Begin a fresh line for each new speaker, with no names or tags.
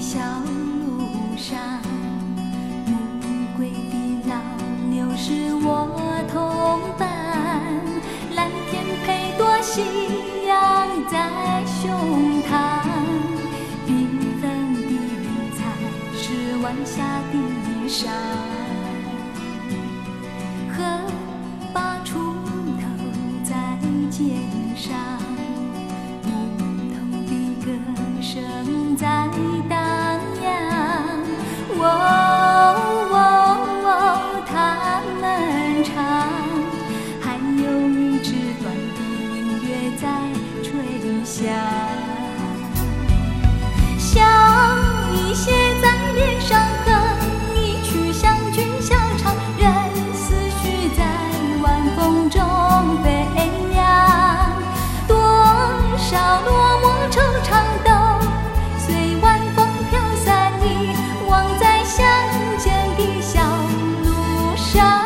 小路上，暮归的老牛是我同伴，蓝天配朵夕阳在胸膛，缤纷的云彩是晚霞的衫，河把锄头在肩上，牧童的歌声在荡漾，他们唱，还有一支短的音乐在吹响，笑意写在脸上，哼一曲乡军小唱，任思绪在晚风中飞扬，多少落寞惆怅都随晚风飘散，遗忘在乡间的小路上。